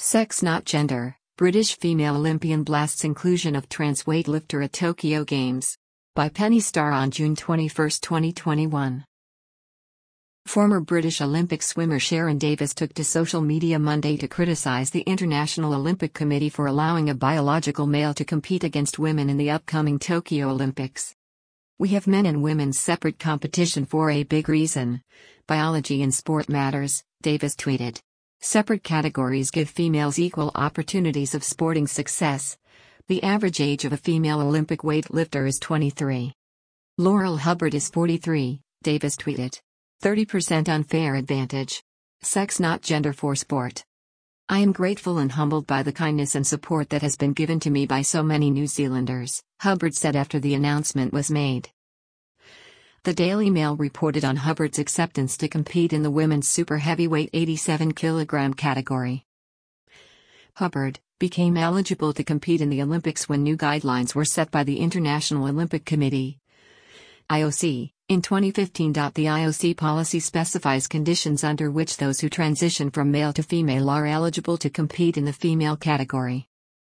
Sex Not Gender, British female Olympian blasts inclusion of trans weightlifter at Tokyo Games. By Penny Starr on June 21, 2021. Former British Olympic swimmer Sharon Davis took to social media Monday to criticize the International Olympic Committee for allowing a biological male to compete against women in the upcoming Tokyo Olympics. "We have men and women's separate competition for a big reason. Biology in sport matters," Davis tweeted. "Separate categories give females equal opportunities of sporting success. The average age of a female Olympic weightlifter is 23. Laurel Hubbard is 43, Davis tweeted. 30% unfair advantage. Sex not gender for sport. I am grateful and humbled by the kindness and support that has been given to me by so many New Zealanders," Hubbard said after the announcement was made. The Daily Mail reported on Hubbard's acceptance to compete in the women's super heavyweight 87 kg category. Hubbard became eligible to compete in the Olympics when new guidelines were set by the International Olympic Committee (IOC) in 2015. The IOC policy specifies conditions under which those who transition from male to female are eligible to compete in the female category.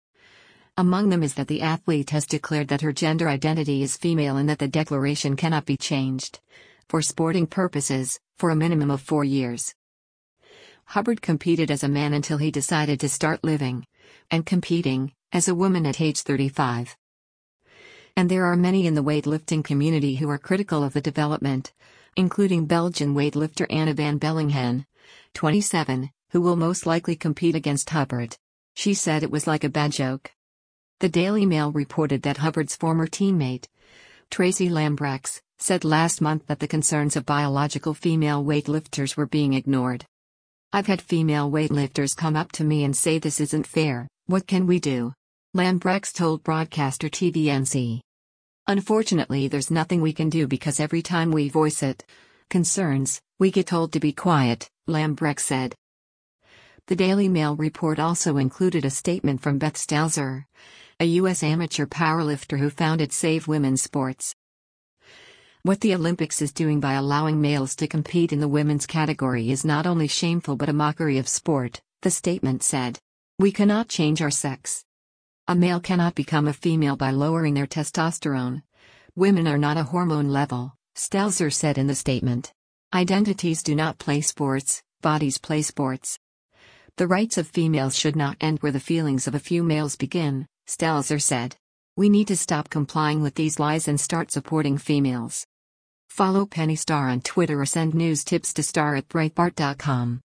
Among them is that the athlete has declared that her gender identity is female and that the declaration cannot be changed, for sporting purposes, for a minimum of 4 years. Hubbard competed as a man until he decided to start living and competing as a woman at age 35. And there are many in the weightlifting community who are critical of the development, including Belgian weightlifter Anna van Bellinghen, 27, who will most likely compete against Hubbard. She said it was like a bad joke. The Daily Mail reported that Hubbard's former teammate, Tracy Lambrechts, said last month that the concerns of biological female weightlifters were being ignored. "I've had female weightlifters come up to me and say this isn't fair, what can we do?" Lambrechts told broadcaster TVNC. "Unfortunately, there's nothing we can do because every time we voice concerns, we get told to be quiet," Lambrechts said. The Daily Mail report also included a statement from Beth Stelzer, a U.S. amateur powerlifter who founded Save Women's Sports. "What the Olympics is doing by allowing males to compete in the women's category is not only shameful but a mockery of sport," the statement said. "We cannot change our sex. A male cannot become a female by lowering their testosterone. Women are not a hormone level," Stelzer said in the statement. "Identities do not play sports, bodies play sports. The rights of females should not end where the feelings of a few males begin," Stelzer said. "We need to stop complying with these lies and start supporting females." Follow Penny Starr on Twitter or send news tips to star@breitbart.com.